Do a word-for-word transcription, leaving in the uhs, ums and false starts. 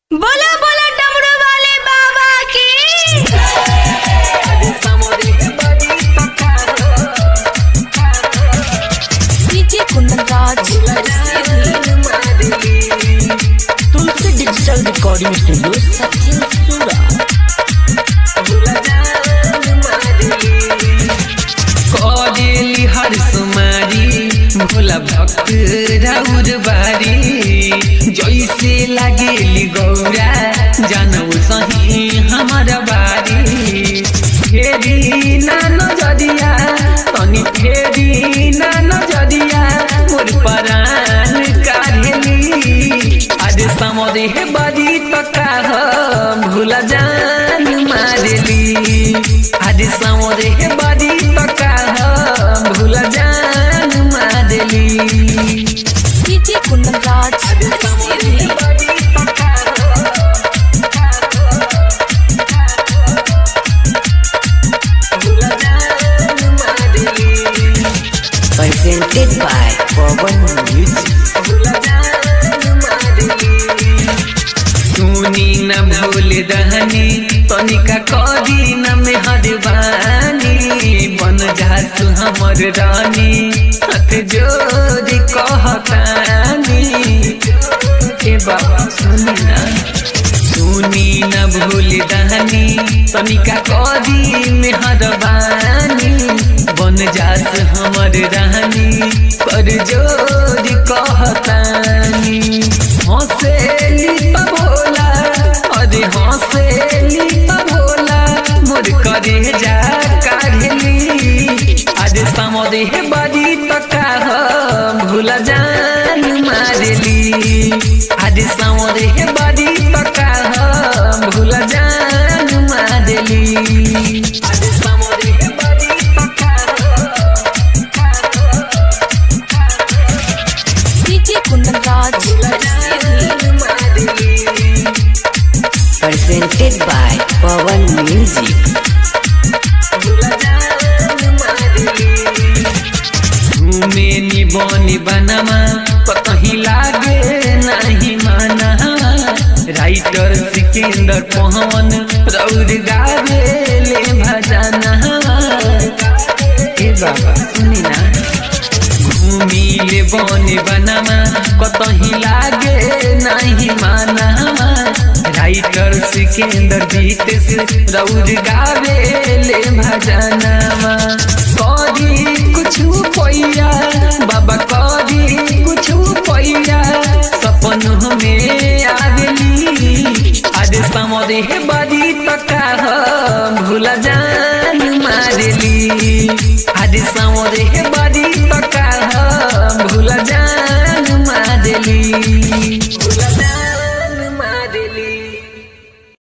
बोला बोला डमरू वाले बाबा की। DJ Kundan Raj Tulsi digital recording studio Sachin Sura. करेली हर सुमारी भोला भक्त राउर बारी जैसे लागेली गौरा जानौ सही हमारा बारी। फेरी नानो जदिया तनी फेरी नानो जदिया मोर परान काढ़ेली। आज समरे बड़ी तका भूला जान मारेली। आज समरे बड़ी तका भूला जान मारेली। DJ Kundan Raj presented by Pawan Music. सुनी न भूल दहनी तनिका करी न मेहरबानी बन जासु हमर रानी हाथ जोड़ी कहतानी। ए बाबा सुनी न सुनी न भूल दहनी तनिका करी मेहरबानी बन जास हमर रानी कर जोड़ी कहतानी। हंसेली भोला अरे हंसेली भोला मोर करे जा काढ़ली। आज समरे बड़ी तका भूला जान मारेली। आज समरे बड़ी तका भूला जान मारेली। आज समरे बड़ी तका DJ Kundan Raj Presented by Pawan Music. घूमेनी बनी बनमा कहीं लागे नहीं माना। राइटर सिकंदर पवन रौर गावे ले भजना। ए बाबा सुनी ना घूमिले बनी बनमा कहीं लागे नहीं माना। राइटर सिकंदर जीत से रौर गावे ले भजनमा। करी कुछ पैया बाबा करी कुछ पैया सपन में आवेली। आज समरे बड़ी तका भूला जान मारेली। आज समरे बड़ी तका भूला जान मारेली। भूला जान